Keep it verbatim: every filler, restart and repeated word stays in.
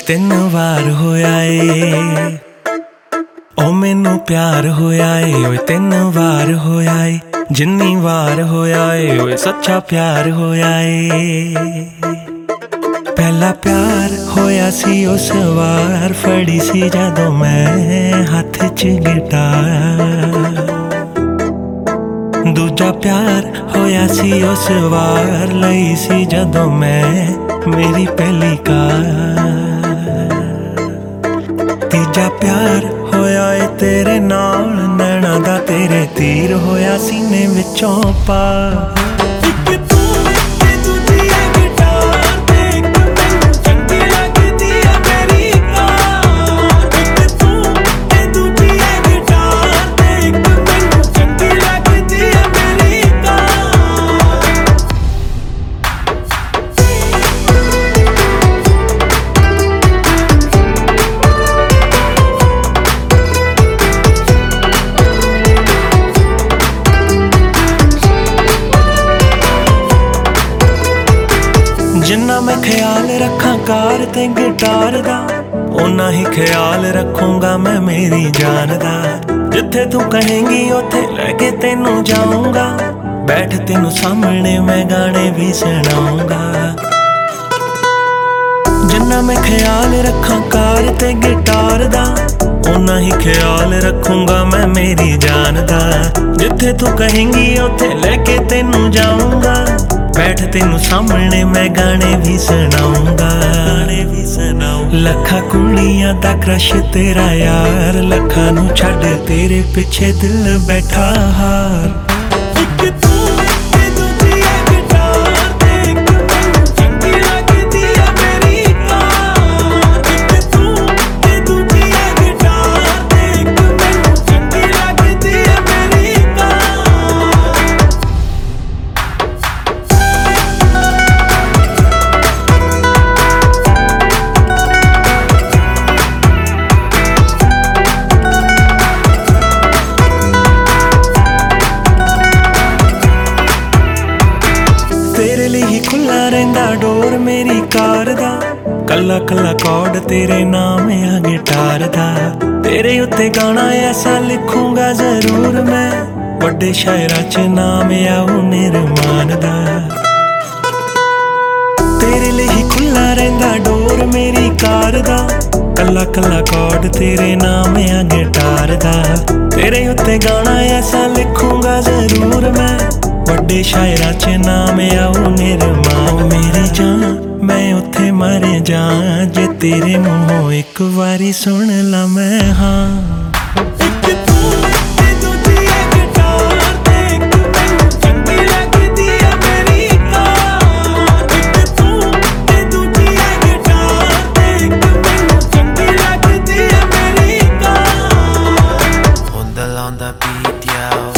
ਤਿੰਨ ਵਾਰ ਹੋਇਆ ਏ ओ मैनू प्यार होया ए ओए तीन वार होया ए जिन्नी वार होया ए ओए सच्चा प्यार होया ए पहला प्यार होया सी उस वार फड़ी सी जदों मैं हाथ च गिटार दूजा प्यार होया सी उस वार लई सी जदों मैं मेरी पहली कार तीजा प्यार होया ए तेरे नाल नैना दा तेरे तीर होया सीने विचों पार जिन्ना मैं ख्याल रखा कार ते गिटार दा उन्ना ही ख्याल रखूंगा मैं मेरी जान दा जिथे तू कहेंगी उथे लेके तेनू जाऊंगा बैठ तेनू सामने मैं गाने भी सुनाऊंगा जिन्ना मैं ख्याल रखा कार ते गिटार दा उन्ना ही ख्याल रखूंगा मैं मेरी जान दा जिथे तू कहेंगी उथे लेके तेनू जाऊंगा बैठ तेनू सामने मैं गाने भी सुनाऊंगा गाने भी सुनाऊंगा लखा कुड़ियां दा क्रश तेरा यार लखा नू छड़ तेरे पिछे दिल बैठा हार खुला रहिंदा डोर मेरी कार दा कला कला कॉर्ड तेरे नाम आ गिटार दा तेरे उत्ते गाना ऐसा लिखूंगा जरूर मैं वड्डे शायरां च नाम आऊ निर्माण दा तेरे लिए खुला रहिंदा डोर मेरी कार दा कला कला कॉर्ड तेरे नाम आ गिटार दा तेरे उत्ते गाना ऐसा लिखूंगा जरूर मैं वड्डे शायरां च नाम आऊ निर्माण मेरी जान मैं उत्थे मर जा जे तेरे मुंहों एक वारी सुन ला मैं हाँ On the beat, yo.